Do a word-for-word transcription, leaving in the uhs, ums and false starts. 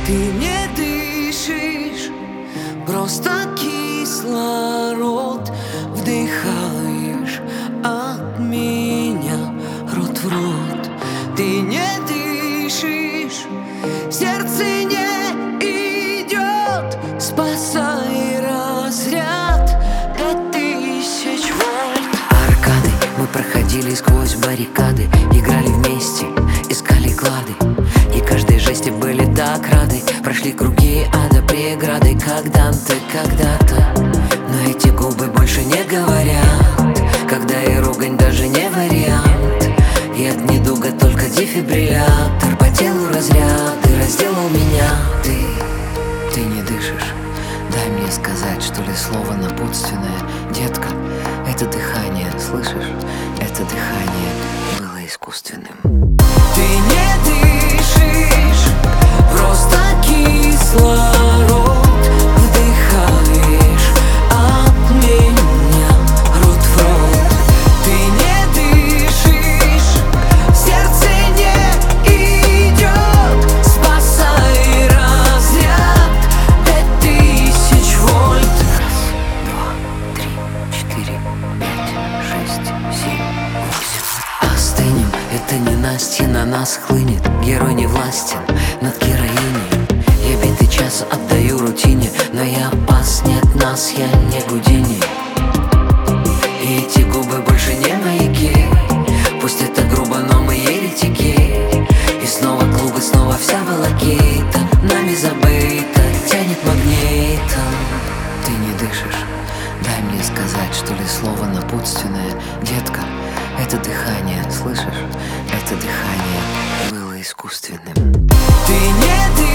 Ты не дышишь, просто кислород вдыхаешь от меня рот в рот. Ты не дышишь, сердце не идет, спасай разряд от тысяч вольт. Аркады мы проходили сквозь баррикады, играли вместе, искали клады, и каждой жести были так рады. Прошли круги ада, преграды, когда-то, когда-то. Но эти губы больше не говорят, когда и ругань даже не вариант. И от недуга только дефибриллятор. По телу разряд, ты разделал меня. Ты, ты не дышишь. Дай мне сказать, что ли, слово напутственное. Детка, это дыхание, слышишь? Это дыхание было искусственным. Ты не дышишь, просто кислород вдыхаешь от меня рот в рот. Ты не дышишь, сердце не идет, спасай разряд пять тысяч вольт. Раз, два, три, четыре, пять, шесть, семь, восемь. Остынем, это не Настя, на нас хлынет. Герой не властен над героиней. Я битый час отдаю рутине, но я опаснее от нас, я не Гудини. И эти губы больше не маяки, пусть это грубо, но мы еретики. И снова клубы, снова вся волокита, нами забыта, тянет магнитом. Ты не дышишь, дай мне сказать, что ли, слово напутственное. Детка, это дыхание, слышишь? Это дыхание было искусственным. Ты не дышишь.